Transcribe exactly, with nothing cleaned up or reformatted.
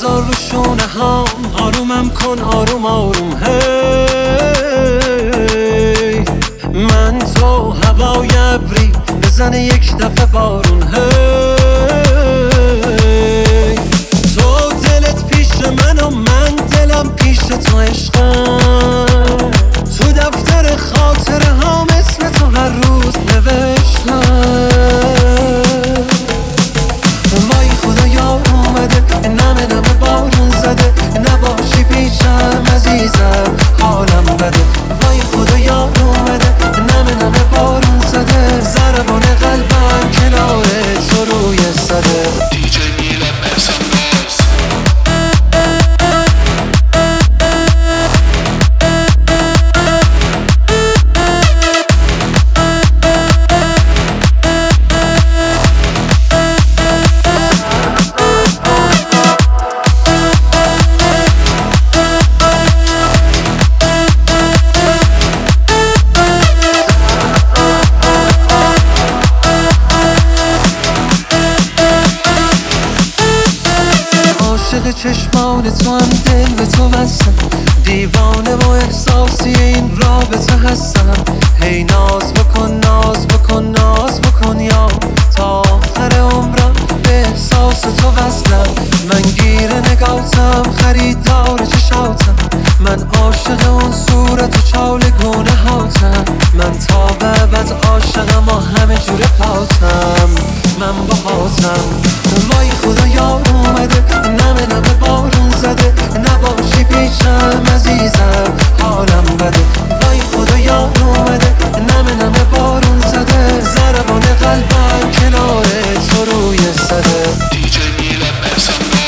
بذار رو شونه هم، آرومم کن آروم آروم. هی من تو هوای ابری بزنه یک دفعه بارون. هی تو دلت پیش من و من دلم پیش تو عشقم. تو دفتر خاطره ها مثل تو هر روز نوشتم. وای خدا یار اومده نمه نمه بارون زده، نباشی پیشم عزیزم حالم بده. وای خدا یار اومده نمه نمه بارون زده، ضربان قلبم کنار تو روی صده. عاشق چشمان تو هم دل به تو بستم، دیوانه و احساسی این رابطه هستم. هی ناز بکن ناز بکن ناز بکن یا تا آخر عمرم به احساس تو وصلم. من گیر نگاهتم خریدار چشاتم، من عاشق اون صورت و چالگونه هاتم. من تا به بعد عاشقم و همه جور پاتم، من با هاتم. وای خدا یار اومده نمه نمه بارون زده، نباشی پیشم عزیزم حالم بده. وای خدا یار اومده نمه نمه بارون زده، ضربان قلبم کنار تو روی صده. دی جی میلاد